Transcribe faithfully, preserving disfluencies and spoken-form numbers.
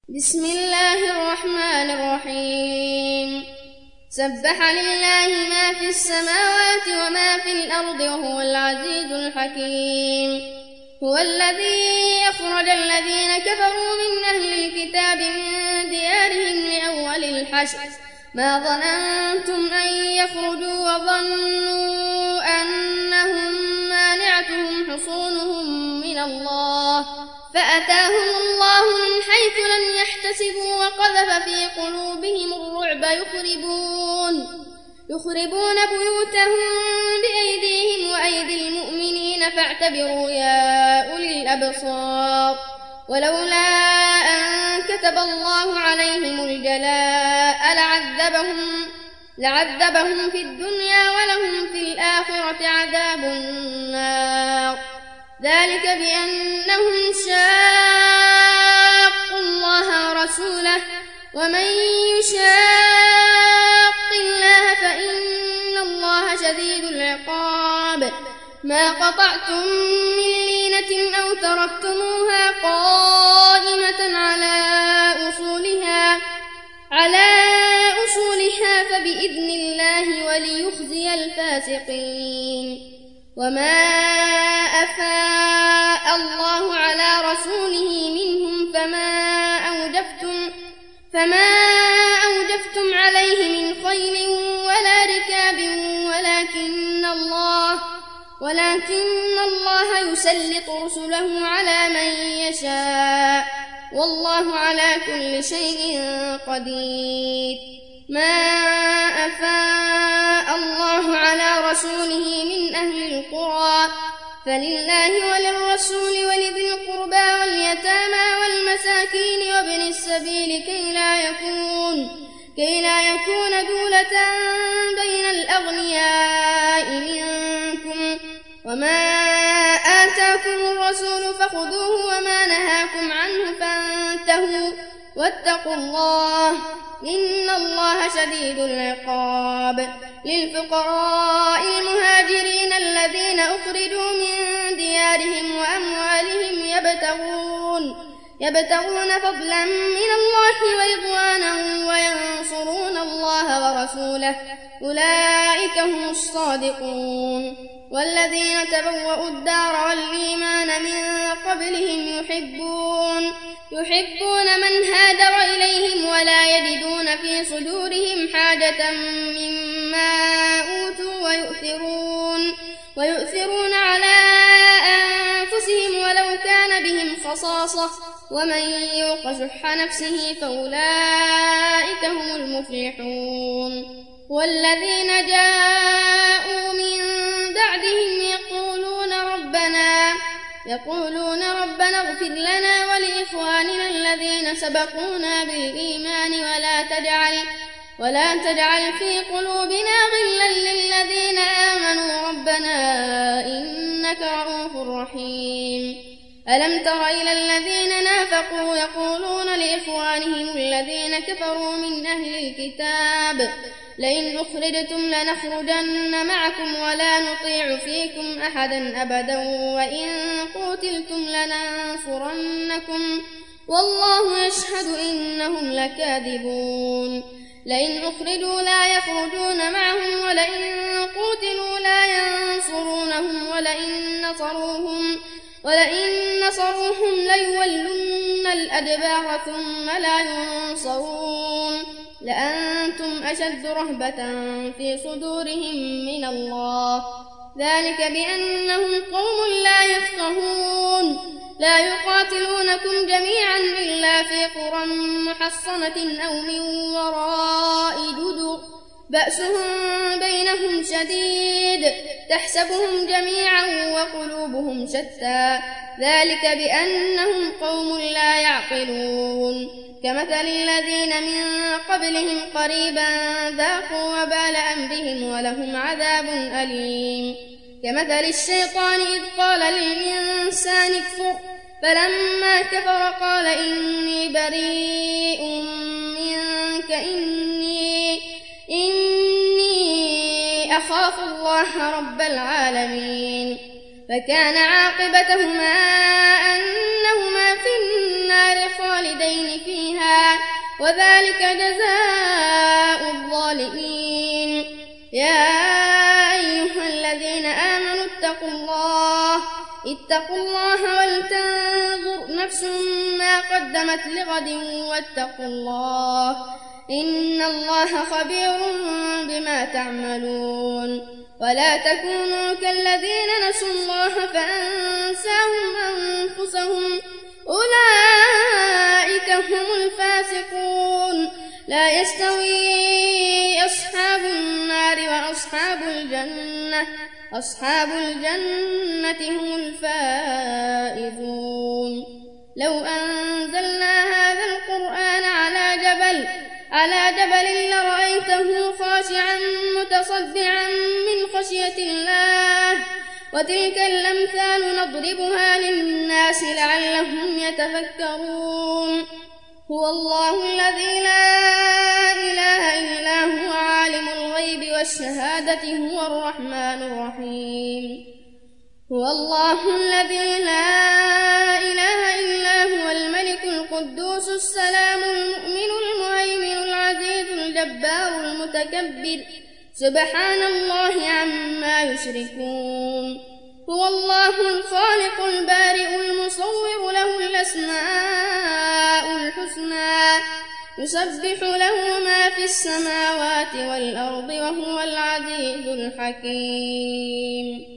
بسم الله الرحمن الرحيم سبح لله ما في السماوات وما في الأرض وهو العزيز الحكيم هو الذي أخرج الذين كفروا من أهل الكتاب من ديارهم لأول الحشر ما ظننتم أن يخرجوا وظنوا أنهم مانعتهم حصونهم من الله فأتاهم الله من حيث لم يحتسبوا وقذف في قلوبهم الرعب يخربون يخربون بيوتهم بأيديهم وأيدي المؤمنين فاعتبروا يا أولي الأبصار ولولا أن كتب الله عليهم الجلاء لعذبهم لعذبهم في الدنيا ولهم في الآخرة عذاب النار ذلك بأنهم شاقوا الله ورسوله ومن يشاق الله فإن الله شديد العقاب ما قطعتم من لينة أو تركتموها قائمة على أصولها على أصولها فبإذن الله وليخزي الفاسقين وما أفاء الله على رسوله منهم فما أوجفتم فما أوجفتم عليه من خيل ولا ركاب ولكن الله ولكن الله يسلط رسله على من يشاء والله على كل شيء قدير ما أفاء الله على رسوله من أهل القرى فلله وللرسول ولذي القربى واليتامى والمساكين وابن السبيل كي لا يكون كي لا يكون دولة بين الأغنياء منكم وما آتاكم الرسول فخذوه وما نهاكم عنه فانتهوا واتقوا الله إن الله شديد العقاب للفقراء المهاجرين الذين أخرجوا من ديارهم وأموالهم يبتغون يبتغون فضلا من الله ورضوانا وينصرون الله ورسوله أولئك هم الصادقون والذين تبوأوا الدار والإيمان من قبلهم يحبون يحبون من هاجر إليهم ولا يجدون في صدورهم حاجة مما أوتوا ويؤثرون ويؤثرون على أنفسهم ولو كان بهم خصاصة ومن يوق شح نفسه فأولئك هم المفلحون والذين جاءوا من بعدهم يقولون ربنا يقولون ربنا اغفر لنا ولإخواننا الذين سبقونا بالإيمان ولا تجعل ولا تجعل في قلوبنا غلا للذين آمنوا ربنا إنك رؤوف رحيم ألم تر إلى الذين نافقوا يقولون لإخوانهم الذين كفروا من أهل الكتاب لئن أخرجتم لنخرجن معكم ولا نطيع فيكم أحدا أبدا وإن قتلتم لننصرنكم والله يشهد إنهم لكاذبون لئن أخرجوا لا يخرجون معهم ولئن قتلوا لا ينصرونهم ولئن نصروهم ولئن نصروهم ليولن الأدبار ثم لا ينصرون لأنتم أشد رهبة في صدورهم من الله ذلك بأنهم قوم لا يفقهون لا يقاتلونكم جميعا إلا في قرى محصنة أو من وراء جدر بأسهم بينهم شديد تحسبهم جميعا وقلوبهم شتى ذلك بأنهم قوم لا يعقلون كمثل الذين من قبلهم قريبا ذاقوا وبال أمرهم ولهم عذاب أليم كمثل الشيطان إذ قال للإنسان اكفر فلما كفر قال إني بريء منك إني إني أخاف الله رب العالمين فكان عاقبتهما أنهما في النار خالدين فيها وذلك جزاء الظالمين. يا أيها الذين آمنوا اتقوا الله اتقوا الله ولتنظر نفس ما قدمت لغد واتقوا الله إن الله خبير بما تعملون. ولا تكونوا كالذين نسوا الله فأنساهم أنفسهم أولئك هم الفاسقون. لا يستوي أصحاب النار وأصحاب الجنة أصحاب الجنة هم الفائزون. لو أنزلنا هذا القرآن على جبل على جبل لرأيته خاشعا متصدعا من خشية الله. وتلك الأمثال نضربها للناس لعلهم يتفكرون. هو الله الذي لا إله إلا هو عالم الغيب والشهادة هو الرحمن الرحيم. هو الله الذي لا إله إلا هو الملك القدوس السلام المؤمن المهيمن العزيز الجبار المتكبر سبحان الله عما يشركون. هو الله الخالق البارئ المصور له الأسماء الحسنى يسبح له ما في السماوات والأرض وهو العزيز الحكيم.